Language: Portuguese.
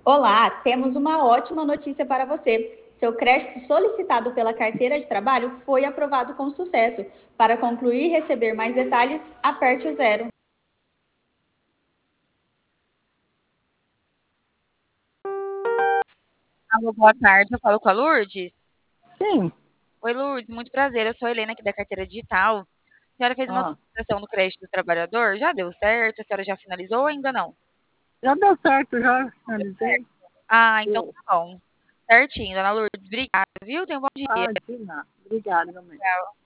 Olá, temos uma ótima notícia para você. Seu crédito solicitado pela carteira de trabalho foi aprovado com sucesso. Para concluir e receber mais detalhes, aperte o zero. Alô, boa tarde. Eu falo com a Lourdes. Sim. Oi, Lourdes, muito prazer. Eu sou a Helena aqui da Carteira Digital. A senhora fez uma Ah, solicitação do crédito do trabalhador? Já deu certo? A senhora já finalizou ou ainda não? já deu certo, já Deu certo. finalizei. Ah, então Eu. tá bom. Certinho, dona Lourdes. Obrigada, viu? Tenha um bom dia. Ah, de nada. Obrigada, também. Tchau.